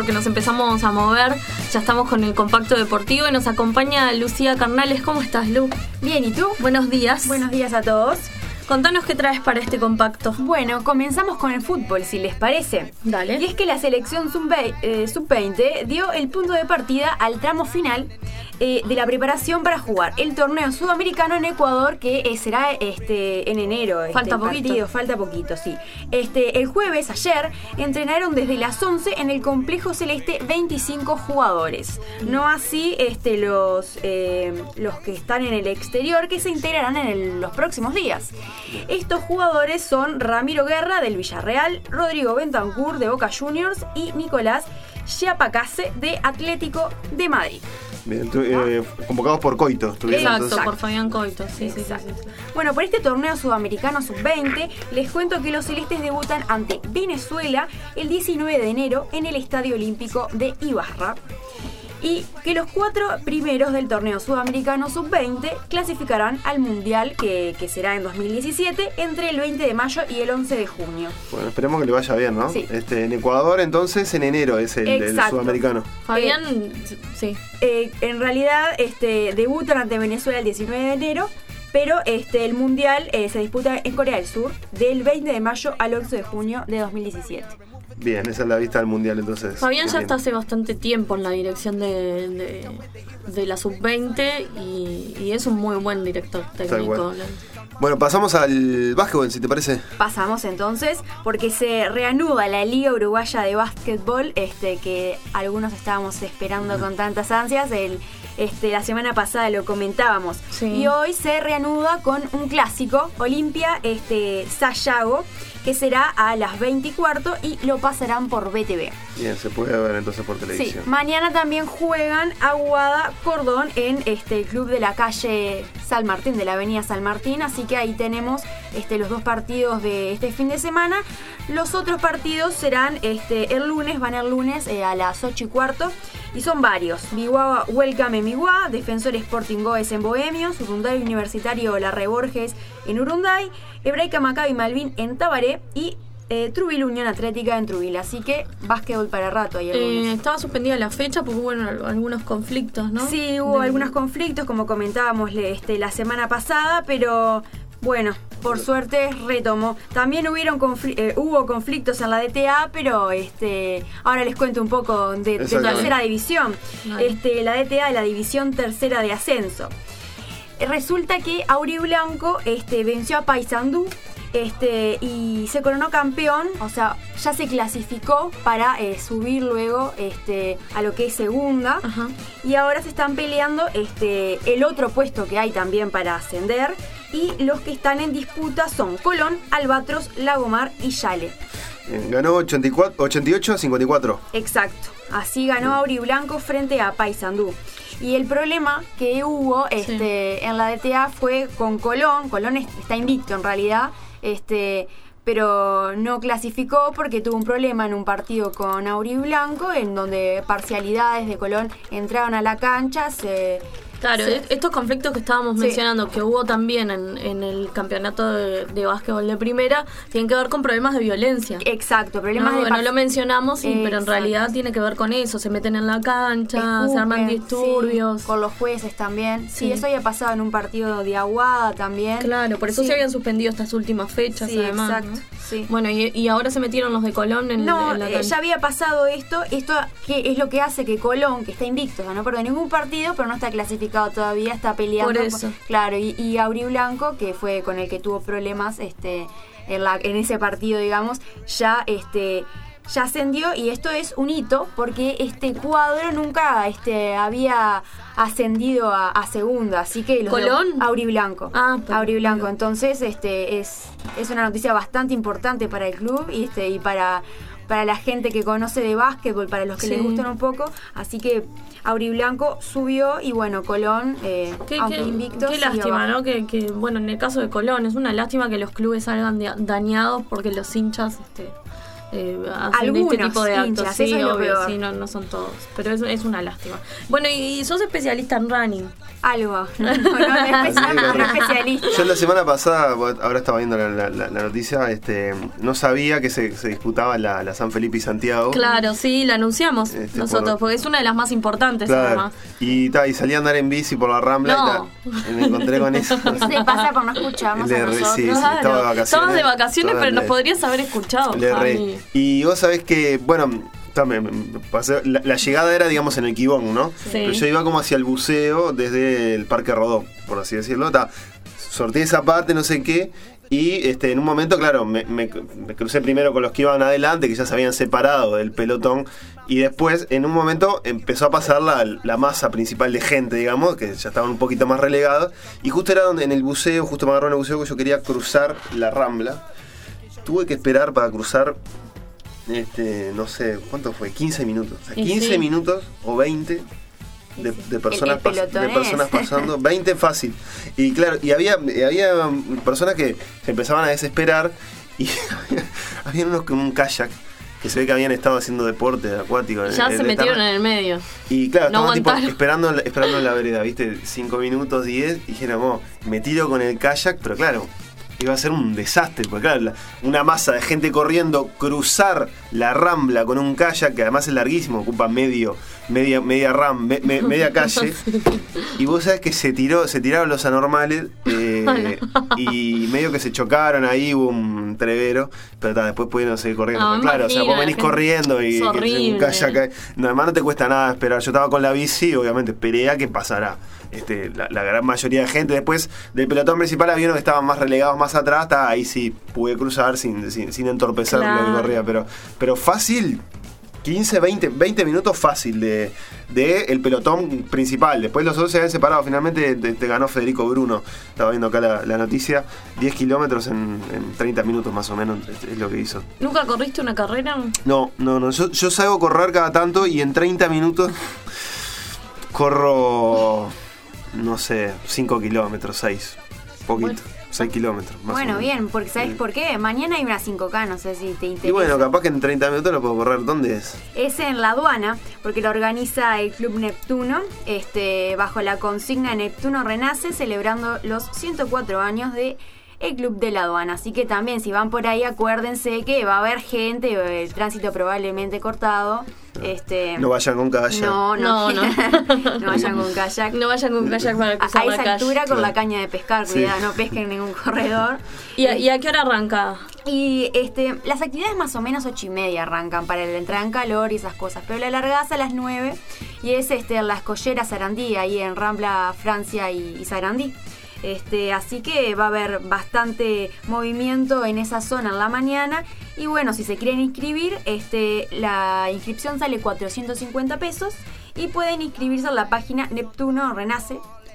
porque nos empezamos a mover. Ya estamos con el compacto deportivo y nos acompaña Lucía Carnales. ¿Cómo estás, Lu? Bien, ¿y tú? Buenos días. Buenos días a todos. Contanos qué traes para este compacto. Bueno, comenzamos con el fútbol, si les parece. Dale. Y es que la selección sub-20 dio el punto de partida al tramo final de la preparación para jugar el torneo sudamericano en Ecuador, que será en enero. Falta poquito. Falta poquito, sí. El jueves, ayer, entrenaron desde las 11 en el complejo celeste 25 jugadores. No así los que están en el exterior, que se integrarán en los próximos días. Estos jugadores son Ramiro Guerra del Villarreal, Rodrigo Bentancur de Boca Juniors y Nicolás Chiapacase de Atlético de Madrid. Bien, convocados por Coito. Exacto, por Fabián Coito. Sí. Bueno, por este torneo sudamericano sub-20, les cuento que los celestes debutan ante Venezuela el 19 de enero en el Estadio Olímpico de Ibarra. Y que los 4 primeros del torneo sudamericano sub-20 clasificarán al Mundial que será en 2017 entre el 20 de mayo y el 11 de junio. Bueno, esperemos que le vaya bien, ¿no? Sí. En Ecuador, entonces, en enero es el sudamericano. Fabián, sí. En realidad, debutan ante Venezuela el 19 de enero, pero el Mundial se disputa en Corea del Sur del 20 de mayo al 11 de junio de 2017. Bien, esa es la vista del Mundial, entonces. Fabián ya está hace bastante tiempo en la dirección de la sub-20 y es un muy buen director técnico. Bueno, pasamos al básquetbol, si te parece. Pasamos entonces, porque se reanuda la Liga Uruguaya de Básquetbol, que algunos estábamos esperando con tantas ansias. La semana pasada lo comentábamos. Sí. Y hoy se reanuda con un clásico, Olimpia Sayago, que será a las 20:15 y lo pasarán por BTV. Bien, se puede ver entonces por televisión. Sí, mañana también juegan Aguada Cordón en el club de la calle San Martín, de la avenida San Martín, así que ahí tenemos los 2 partidos de este fin de semana. Los otros partidos serán el lunes a las 8:15 y son varios. Biguá Welcome en Biguá, Defensor Sporting Goes en Bohemios, Urunday Universitario Larre Borges en Urunday, Hebraica Maccabi Malvin en Tabaré y Trubil Unión Atlética en Trubil. Así que básquetbol para rato ahí el lunes. Estaba suspendida la fecha porque hubo algunos conflictos, ¿no? Sí, hubo algunos conflictos, como comentábamos la semana pasada, pero bueno, por suerte retomó. También hubo conflictos en la DTA, pero ahora les cuento un poco de tercera división. La DTA es la división tercera de ascenso. Resulta que Auriblanco venció a Paysandú y se coronó campeón, o sea, ya se clasificó para subir luego a lo que es segunda. Ajá. Y ahora se están peleando el otro puesto que hay también para ascender, y los que están en disputa son Colón, Albatros, Lagomar y Yale. Ganó 88-54. Exacto, así ganó Auriblanco frente a Paysandú. Y el problema que hubo en la DTA fue con Colón. Colón está invicto en realidad, pero no clasificó porque tuvo un problema en un partido con Auriblanco, en donde parcialidades de Colón entraron a la cancha. Claro, estos conflictos que estábamos mencionando, que hubo también en el campeonato de básquetbol de primera, tienen que ver con problemas de violencia. Exacto, problemas no lo mencionamos, pero en realidad tiene que ver con eso. Se meten en la cancha, escupen, se arman disturbios. Sí, con los jueces también. Sí, eso había pasado en un partido de Aguada también. Claro, por eso se habían suspendido estas últimas fechas, además. Exacto. ¿No? Sí. Bueno, y ahora se metieron los de Colón en la cancha. Ya había pasado esto que es lo que hace que Colón, que está invicto, no perdió ningún partido, pero no está clasificado todavía, está peleando. Por eso. Claro, y Auriblanco, que fue con el que tuvo problemas en ese partido, digamos, ya ascendió, y esto es un hito porque este cuadro nunca había ascendido a segunda, así que ¿Colón? Auriblanco. Auriblanco. Entonces es una noticia bastante importante para el club y para la gente que conoce de básquetbol, para los que les gustan un poco, así que Auriblanco subió y bueno, Colón, aunque invicto, qué lástima, ¿no? Que en el caso de Colón es una lástima que los clubes salgan dañados porque los hinchas hacen este tipo de actos. Hinchas, sí, eso es lo obvio, peor. sí, no son todos. Pero es una lástima. Bueno, y sos especialista en running. Algo. No especialista. Yo la semana pasada, ahora estaba viendo la noticia, no sabía que se disputaba la San Felipe y Santiago. Claro, sí, la anunciamos nosotros, porque es una de las más importantes, además. Y salí a andar en bici por la Rambla y me encontré con eso. Eso te pasa por no escucharnos a nosotros. Sí, estaba de vacaciones. Estabas de vacaciones, pero nos podrías haber escuchado. Y vos sabés que, bueno, la llegada era, digamos, en el Quibón, ¿no? Sí. Pero yo iba como hacia el buceo desde el Parque Rodó, por así decirlo. Sorteé esa parte, no sé qué. Y en un momento, claro, me crucé primero con los que iban adelante, que ya se habían separado del pelotón. Y después, en un momento, empezó a pasar la masa principal de gente, digamos, que ya estaban un poquito más relegados. Y justo era donde en el buceo, justo me agarró en el buceo, que yo quería cruzar la Rambla. Tuve que esperar para cruzar, no sé, ¿cuánto fue? 15 minutos. O sea, 15 minutos o 20 de personas pasando. 20 fácil. Y claro, y había personas que se empezaban a desesperar y había unos con un kayak que se ve que habían estado haciendo deporte acuático. Ya se metieron en el medio. Y claro, estaban tipo esperando en la vereda, ¿viste? 5 minutos, 10, y dijeron, me tiro con el kayak, pero claro, iba a ser un desastre, porque claro, una masa de gente corriendo, cruzar la Rambla con un kayak, que además es larguísimo, ocupa media calle, y vos sabés que se tiraron los anormales, y medio que se chocaron, ahí hubo un trevero, pero después pudieron seguir corriendo. Claro, o sea, vos venís corriendo y un kayak, además no te cuesta nada esperar. Yo estaba con la bici, obviamente esperé a que pasará. La gran mayoría de gente después del pelotón principal había unos que estaban más relegados más atrás, ahí sí pude cruzar sin entorpecer lo que corría, pero fácil 15, 20 minutos fácil de el pelotón principal. Después los otros se habían separado. Finalmente te ganó Federico Bruno. Estaba viendo acá la noticia. 10 kilómetros en 30 minutos más o menos es lo que hizo. ¿Nunca corriste una carrera? No. Yo salgo a correr cada tanto y en 30 minutos corro, no sé, 5 kilómetros, 6. Poquito. Bueno. 6 kilómetros. Bueno, bien, porque ¿sabes por qué? Mañana hay una 5K, no sé si te interesa. Y bueno, capaz que en 30 minutos lo puedo correr. ¿Dónde es? Es en La Aduana, porque lo organiza el Club Neptuno, bajo la consigna Neptuno Renace, celebrando los 104 años de el Club de La Aduana. Así que también, si van por ahí, acuérdense que va a haber gente, el tránsito probablemente cortado. No vayan con kayak. No vayan con kayak. No vayan con kayak para cruzar la calle. A esa altura con la caña de pescar, cuidado, no pesquen ningún corredor. ¿Y a qué hora arranca? Y las actividades más o menos 8:30 arrancan para la entrada en calor y esas cosas, pero la largada es a las 9 y es en la Escollera Sarandí, ahí en Rambla, Francia y Sarandí. Así que va a haber bastante movimiento en esa zona en la mañana. Y bueno, si se quieren inscribir, la inscripción sale 450 pesos y pueden inscribirse en la página Neptuno Renace.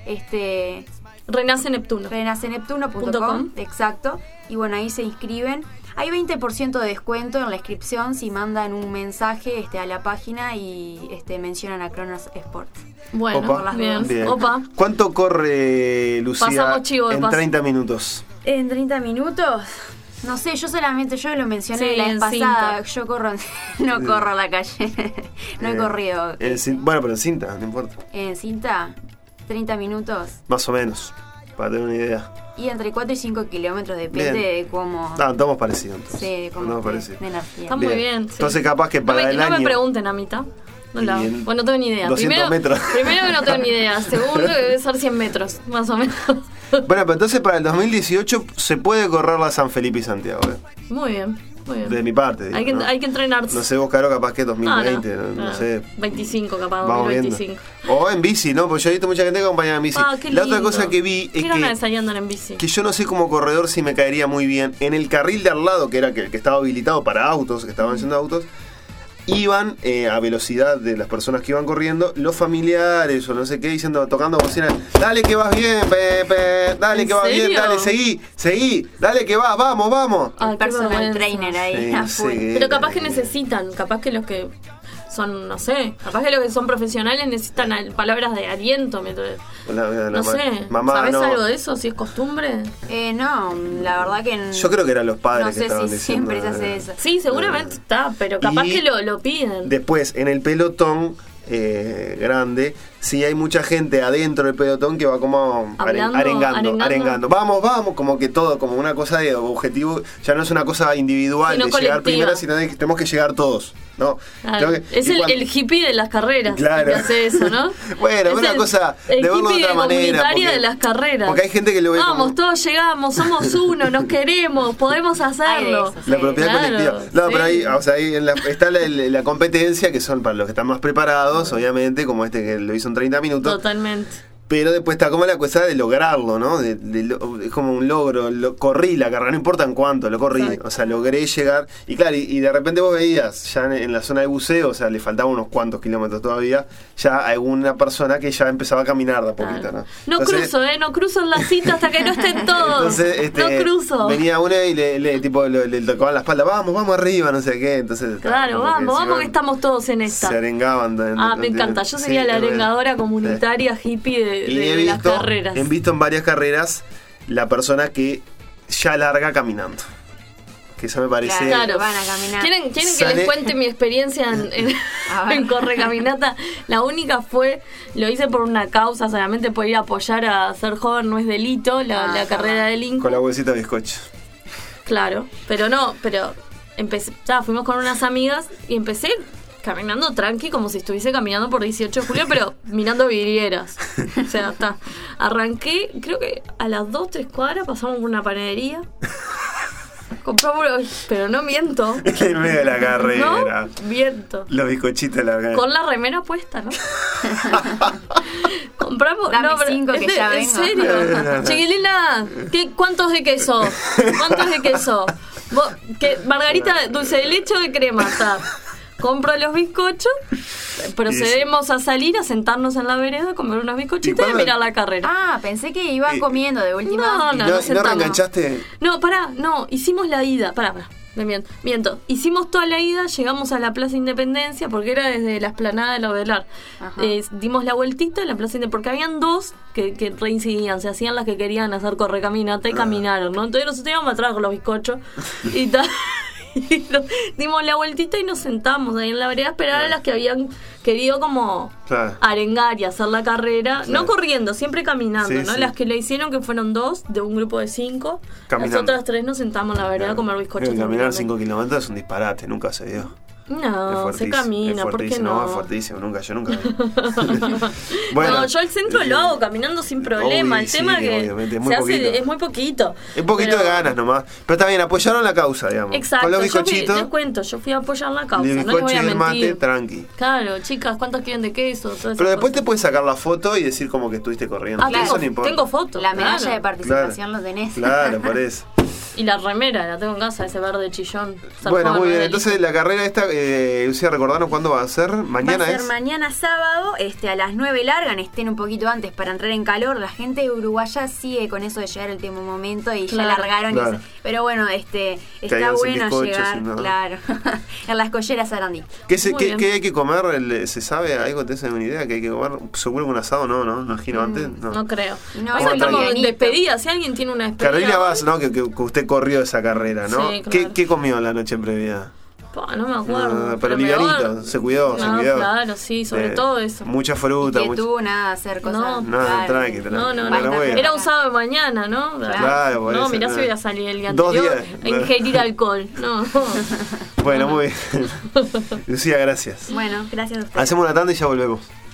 Renace Neptuno. Renaceneptuno.com, exacto. Y bueno, ahí se inscriben. Hay 20% de descuento en la inscripción si mandan un mensaje a la página y mencionan a Cronos Sport. Bueno, Opa, por las bien. Bien. Opa. ¿Cuánto corre Lucía en 30 minutos? ¿En 30 minutos? No sé, yo lo mencioné la vez pasada. Cinta. Yo corro a la calle. No he corrido. Bueno, pero en cinta, no importa. ¿En cinta? 30 minutos. Más o menos, para tener una idea. Y entre 4 y 5 kilómetros, depende de cómo... estamos parecidos entonces. Sí, de cómo de energía. Está muy bien. Sí. Entonces capaz que para el año... No me pregunten a mitad. Bueno, no tengo ni idea. 200 metros. Primero que no tengo ni idea. Segundo que debe ser 100 metros, más o menos. Bueno, pero entonces para el 2018 se puede correr la San Felipe y Santiago. Muy bien. De mi parte. Digo, hay que entrenarse. No sé, vos, Caro, capaz que 2020, no sé. 25 capaz, vamos 2025. O en bici, ¿no? Porque yo he visto mucha gente que acompaña en bici. La otra cosa que vi es que andar en bici. Que yo no sé como corredor si me caería muy bien. En el carril de al lado, que era el que estaba habilitado para autos, que estaban haciendo autos, iban a velocidad de las personas que iban corriendo, los familiares o no sé qué, tocando bocina, dale que vas bien, Pepe, dale que vas bien, dale, seguí, dale que vas, vamos. El personal trainer ahí. Sí, pero capaz que necesitan, capaz que los que son, no sé, capaz que los que son profesionales necesitan palabras de aliento. No sé, mamá, ¿sabés no. algo de eso? ¿Si es costumbre? No, la verdad que... Yo creo que eran los padres no que sé estaban si diciendo. siempre se hace eso. Sí, seguramente está, pero capaz que lo piden. Después, en el pelotón grande, sí hay mucha gente adentro del pelotón que va como arengando. Vamos, como que todo, como una cosa de objetivo, ya no es una cosa individual sino de colectiva. llegar primero, sino de que tenemos que llegar todos, ¿no? Claro. Es el hippie de las carreras, claro, que hace eso, ¿no? Bueno, es una cosa de verlo de otra manera. Porque, de las carreras. Porque hay gente que lo ve vamos, todos llegamos, somos uno, nos queremos, podemos hacerlo. Eso, sí. La propiedad colectiva. No, pero ahí, o sea, ahí está la competencia, que son para los que están más preparados, obviamente, como este que lo hizo en 30 minutos. Totalmente. Pero después está como la cosa de lograrlo, ¿no? Es como un logro. Corrí la carrera, no importa en cuánto, lo corrí. Exacto. O sea, logré llegar. Y claro, y de repente vos veías ya en la zona de buceo, o sea, le faltaban unos cuantos kilómetros todavía, ya alguna persona que ya empezaba a caminar de a poquito, claro. ¿no? Entonces, no cruzo en la cita hasta que no estén todos. Entonces, no cruzo. Venía uno y le tocaban la espalda, vamos arriba, no sé qué. Entonces, claro, vamos que estamos todos en esta. Se arengaban. Me encanta. Yo sería la arengadora comunitaria hippie de las carreras. He visto en varias carreras la persona que ya larga caminando. Que eso me parece... Claro, van a caminar. ¿Quieren que les cuente mi experiencia en Correcaminata? La única lo hice por una causa, solamente por ir a apoyar a Ser Joven No Es Delito, la carrera de Lincoln. Con la bolsita de bizcocho. Claro, pero empecé, fuimos con unas amigas y empecé caminando tranqui, como si estuviese caminando por 18 de julio, pero mirando vidrieras. O sea, arranqué, creo que a las 2-3 cuadras pasamos por una panadería. Compramos, pero no miento. En medio de la carrera. No, miento. Los bizcochitos de la carrera. Con la remera puesta, ¿no? Compramos... Dame no, pero 5 que ya vengo. ¿En serio? Chiquilina, ¿cuántos de queso? ¿Cuántos de queso? Margarita, dulce de leche o de crema, está. Compro los bizcochos, procedemos a salir, a sentarnos en la vereda, a comer unos bizcochitos y mirar la carrera. Ah, pensé que iban comiendo de última. ¿No reenganchaste? No, hicimos la ida, miento. Hicimos toda la ida, llegamos a la Plaza Independencia, porque era desde la explanada de la Odelar. Dimos la vueltita en la Plaza Independencia, porque habían dos que reincidían, se hacían las que querían hacer Correcaminata y caminaron, ¿no? Entonces nosotros íbamos atrás con los bizcochos y tal. Dimos la vueltita y nos sentamos ahí en la vereda a esperar a las que habían querido como arengar y hacer la carrera, no corriendo, siempre caminando, ¿no? Sí. Las que le hicieron, que fueron 2 de un grupo de 5, las otras 3 nos sentamos en la vereda a comer bizcochos. Caminar 5 kilómetros es un disparate, nunca se dio. No, se camina, ¿por qué no? Es fuertísimo, yo nunca. Bueno, yo al centro lo hago caminando sin problema. El tema que es muy poquito. Un poquito de ganas nomás. Pero está bien, apoyaron la causa, digamos. Exacto. Con los bizcochitos. Les cuento, yo fui a apoyar la causa. No les voy a mentir. Mate, tranqui. Claro, chicas, ¿cuántos quieren de queso? Pero después te puedes sacar la foto y decir como que estuviste corriendo. Claro, tengo fotos. La medalla de participación lo tenés. Claro, por eso. Y la remera, la tengo en casa, ese verde chillón. Bueno, muy bien. Entonces la carrera esta, Lucía, recordanos cuándo va a ser. Mañana va a ser mañana sábado, a las 9 largan, estén un poquito antes para entrar en calor. La gente uruguaya sigue con eso de llegar el último momento y ya largaron. Claro. Pero bueno, está bueno llegar, claro, en las colleras Sarandí. ¿Qué hay que comer? ¿Se sabe algo? ¿Tenés una idea? ¿Qué hay que comer? ¿Seguro que un asado? No imagino antes. No creo. No, estamos en despedida. Si alguien tiene una despedida. Carolina Vaz, ¿no? Que usted corrió esa carrera, ¿no? Sí, claro. ¿Qué comió la noche previa? No me acuerdo. Pero livianito, se cuidó. Claro, sí, sobre todo eso. Mucha fruta. Y que tuvo nada de hacer cosas. Tranqui. No. Era un sábado de mañana, ¿no? Claro, por eso. Mirá si voy a salir el día anterior a ingerir alcohol. No. Bueno, muy bien. Lucía, gracias. Bueno, gracias a ustedes. Hacemos una tanda y ya volvemos.